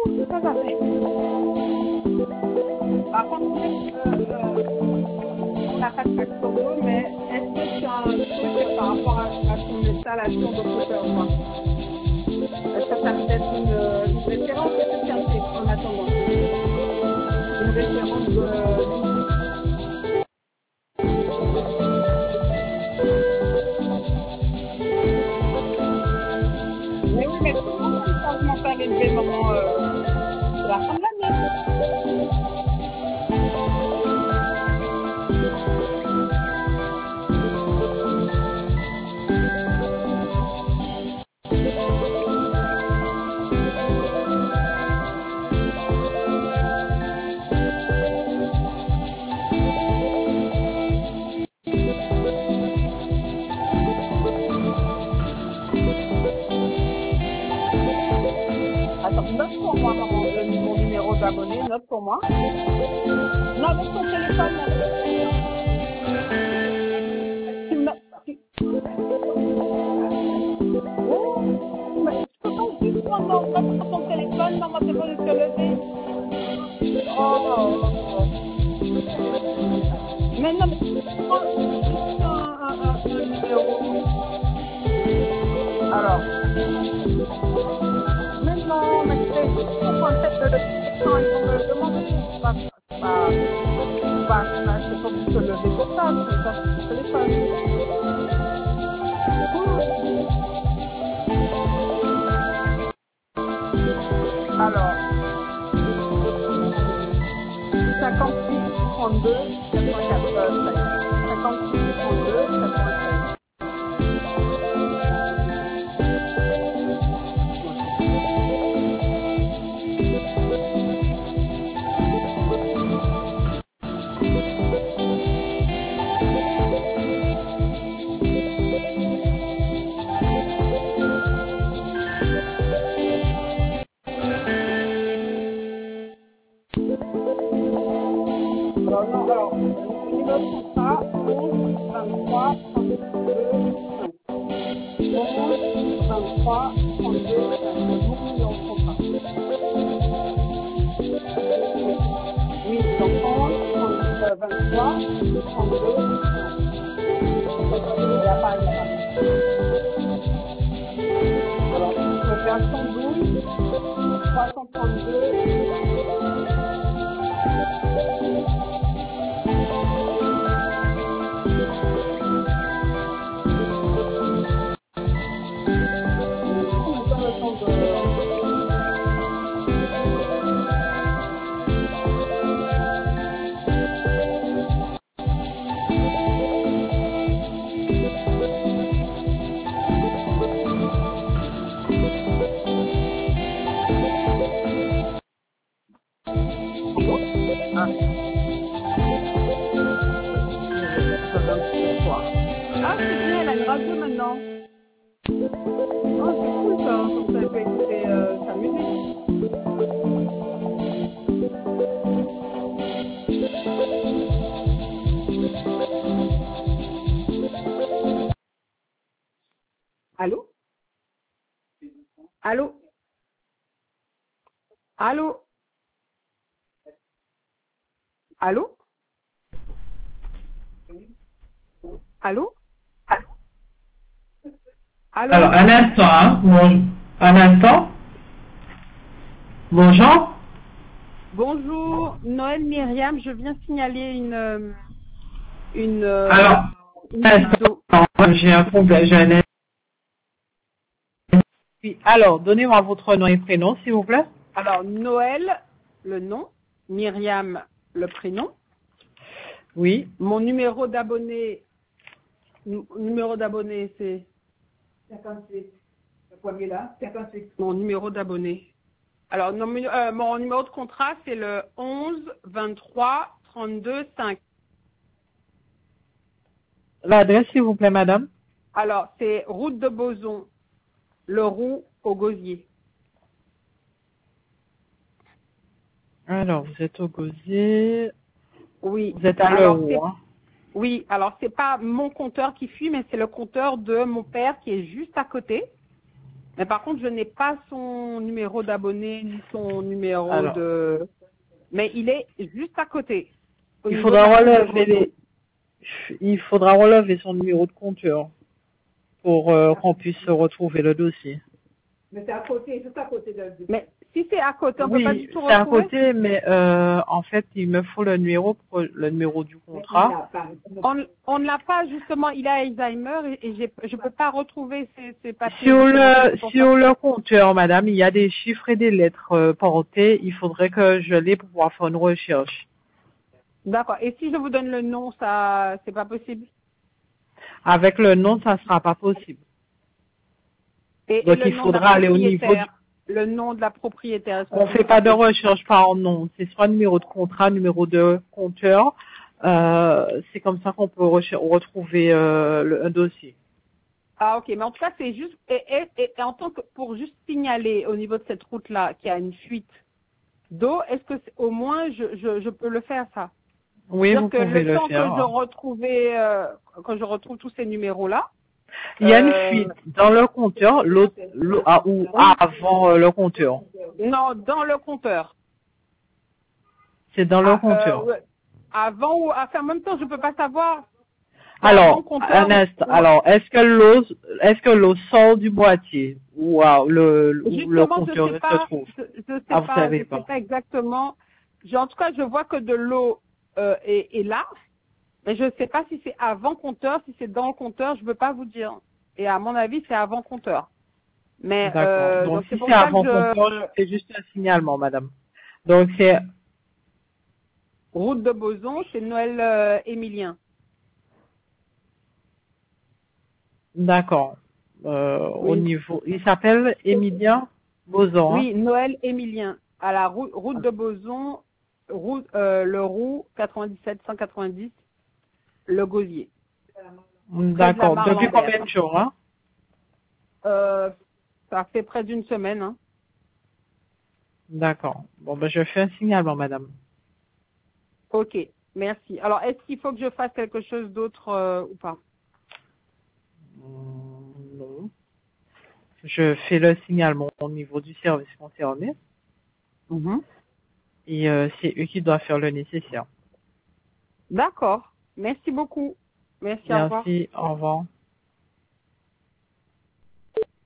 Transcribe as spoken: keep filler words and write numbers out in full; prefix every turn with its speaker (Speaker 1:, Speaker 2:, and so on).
Speaker 1: Ça va faire. Par contre, euh, euh, on n'a pas de facture d'eau, mais est-ce que tu as un truc par rapport à, à ton installation de coupeur? Est-ce que ça peut être une, une référence? Est-ce que tu as un truc en attendant? Une référence de... Mais oui, mais comment le changement pas élevé, maman euh, c'est la fin de l'année. Attends, note pour moi, maman, le- mon numéro d'abonné, note pour moi. Non, avec ton téléphone, avec ton téléphone. Tu me... tu- Oh, mais tu peux pas juste prendre note sur ton téléphone, maman, t'es pas de te lever. Oh, mais non, mais prends juste un, un, un, un numéro. Alors, mais non, mais tu fais juste pour prendre tête de l'écran, ils vont me le demander. C'est pas, c'est pas, c'est pas, c'est pas, c'est pas obligé de te lever pour ça, tu fais ça sur ton téléphone. Alors, cinquante-six, trente-deux, quatre-vingt-treize. cinquante-six, trente-deux, quatre-vingt-treize. Alors, non, alors, le numéro de contrat, onze, vingt-trois, trente-deux, cinq. onze, vingt-trois, trente-deux, cinq. C'est mon numéro de contrat. Oui, donc onze, trente, vingt-trois, trente-deux, cinq. Et à Paris. Alors, je vais faire cent douze, trois cent trente-deux. Ah, ah c'est bien, elle a une radio maintenant. Oh, c'est cool ça, comme ça elle peut écouter euh, sa musique. Allô? Allô? Allô? Allô? Allô? Allô?
Speaker 2: Alors, un instant, hein. Bon, un instant. Bonjour.
Speaker 1: Bonjour, Noël Myriam, je viens signaler une euh, une, euh,
Speaker 2: Alors,
Speaker 1: une
Speaker 2: un
Speaker 1: fuite d'eau.
Speaker 2: instant, j'ai un problème, j'ai un Oui, alors, donnez-moi votre nom et prénom, s'il vous plaît.
Speaker 1: Alors, Noël, le nom, Myriam, le prénom.
Speaker 2: Oui.
Speaker 1: Mon numéro d'abonné, nu- numéro d'abonné, c'est cinquante-six. Le premier là, cinquante-six. Mon numéro d'abonné. Alors, non, mais, euh, mon numéro de contrat, c'est le onze, vingt-trois, trente-deux, cinq.
Speaker 2: L'adresse, s'il vous plaît, madame.
Speaker 1: Alors, c'est route de Boson, le Roux au Gosier.
Speaker 2: Alors, vous êtes au Gosier.
Speaker 1: Oui.
Speaker 2: Vous êtes à
Speaker 1: Alors,
Speaker 2: l'euro,
Speaker 1: c'est,
Speaker 2: hein.
Speaker 1: oui, alors c'est pas mon compteur qui fuit, mais c'est le compteur de mon père qui est juste à côté. Mais par contre, je n'ai pas son numéro d'abonné ni son numéro
Speaker 2: Alors,
Speaker 1: de... Mais il est juste à côté. Au
Speaker 2: il
Speaker 1: niveau de la
Speaker 2: faudra
Speaker 1: route de
Speaker 2: relever
Speaker 1: Bozon.
Speaker 2: les, il faudra relever son numéro de compteur pour euh, qu'on puisse retrouver le dossier.
Speaker 1: Mais c'est à côté, juste à côté de... Mais si c'est à côté, on peut pas du
Speaker 2: Oui,
Speaker 1: tout
Speaker 2: c'est à
Speaker 1: retrouver?
Speaker 2: côté, mais euh, en fait, il me faut le numéro, pour- le numéro du contrat.
Speaker 1: On, on ne l'a pas, justement, il a Alzheimer et, et j'ai- je peux pas retrouver ces, ces papiers,
Speaker 2: Sur
Speaker 1: justement.
Speaker 2: le
Speaker 1: C'est pour ça.
Speaker 2: sur le compteur, madame, il y a des chiffres et des lettres euh, portées. Il faudrait que je l'ai pour pouvoir faire une recherche.
Speaker 1: D'accord. Et si je vous donne le nom, ça, c'est pas possible?
Speaker 2: Avec le nom, ça sera pas possible.
Speaker 1: Et, et
Speaker 2: Donc,
Speaker 1: le
Speaker 2: il
Speaker 1: nom de la
Speaker 2: faudra aller au niveau du...
Speaker 1: propriétaire? Le nom de la propriétaire, est-ce que
Speaker 2: On
Speaker 1: ce
Speaker 2: fait
Speaker 1: sera
Speaker 2: pas de
Speaker 1: possible?
Speaker 2: recherche par nom. C'est soit numéro de contrat, numéro de compteur. Euh, c'est comme ça qu'on peut recher- retrouver euh, le, un dossier.
Speaker 1: Ah, ok. Mais en tout cas, c'est juste, et, et, et- et en tant que, pour juste signaler au niveau de cette route-là qu'il y a une fuite d'eau, est-ce que c'est- au moins je, je, je peux le faire, ça?
Speaker 2: Oui,
Speaker 1: C'est-à-dire
Speaker 2: vous
Speaker 1: que
Speaker 2: pouvez
Speaker 1: le
Speaker 2: le
Speaker 1: temps que je
Speaker 2: faire.
Speaker 1: retrouvais, euh, que je retrouve tous ces numéros-là,
Speaker 2: Il y a une
Speaker 1: euh,
Speaker 2: fuite dans le compteur, l'autre, l'au- ah, ou avant euh, le compteur.
Speaker 1: non, dans le compteur.
Speaker 2: C'est dans le
Speaker 1: Ah, euh,
Speaker 2: compteur.
Speaker 1: ouais. Avant ou, enfin, en même temps, je peux pas savoir, c'est avant le
Speaker 2: Alors,
Speaker 1: compteur
Speaker 2: un instant.
Speaker 1: ou,
Speaker 2: Alors, est-ce que l'eau, est-ce que l'eau sort du boîtier ou ah, le, où le
Speaker 1: justement, je
Speaker 2: compteur
Speaker 1: sais
Speaker 2: se
Speaker 1: pas,
Speaker 2: trouve?
Speaker 1: je, je sais
Speaker 2: Ah, vous
Speaker 1: pas, je
Speaker 2: savez
Speaker 1: sais
Speaker 2: pas.
Speaker 1: pas exactement. J'ai- En tout cas, je vois que de l'eau euh, est, est là, mais je sais pas si c'est avant compteur, si c'est dans le compteur, je peux pas vous dire. Et à mon avis, c'est avant compteur. Mais
Speaker 2: D'accord.
Speaker 1: euh,
Speaker 2: Donc,
Speaker 1: donc c'est
Speaker 2: si
Speaker 1: pour
Speaker 2: c'est
Speaker 1: ça que
Speaker 2: avant compteur, je
Speaker 1: je
Speaker 2: fais juste un signalement, madame. Donc, c'est,
Speaker 1: route de Bozon, c'est Noël euh, Émilien.
Speaker 2: d'accord. Euh, au
Speaker 1: Oui,
Speaker 2: niveau, il s'appelle Émilien Bozan, hein?
Speaker 1: oui, Noël Émilien à la route, route de Bozon, route euh, le Roux quatre-vingt-dix-sept cent quatre-vingt-dix, le Gosier, près de la
Speaker 2: D'accord.
Speaker 1: mare
Speaker 2: Depuis combien
Speaker 1: Lambert.
Speaker 2: de jours, hein?
Speaker 1: Euh, ça fait près d'une semaine. Hein.
Speaker 2: D'accord. Bon, ben, je fais un signalement, madame.
Speaker 1: Ok, merci. Alors, est-ce qu'il faut que je fasse quelque chose d'autre euh, ou pas?
Speaker 2: Hum, non. Je fais le signalement au niveau du service concerné
Speaker 1: Mhm.
Speaker 2: et euh, c'est eux qui doivent faire le nécessaire.
Speaker 1: D'accord. Merci beaucoup. Merci, au revoir.
Speaker 2: Merci. Au revoir.